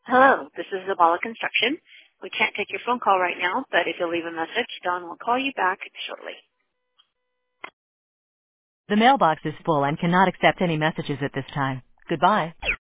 Hello, this is Zabala Construction. We can't take your phone call right now, but if you'll leave a message, Don will call you back shortly. The mailbox is full and cannot accept any messages at this time. Goodbye.